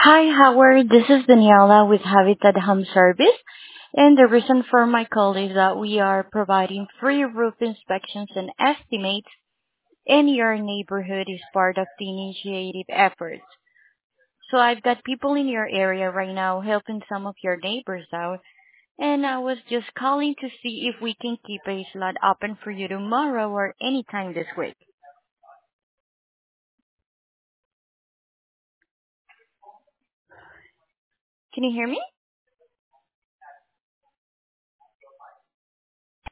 Hi, Howard. This is Daniela with Habitat Home Service. And the reason for my call is that we are providing free roof inspections and estimates in your neighborhood is part of the initiative efforts. So I've got people in your area right now helping some of your neighbors out. And I was just calling to see if we can keep a slot open for you tomorrow or anytime this week. Can you hear me?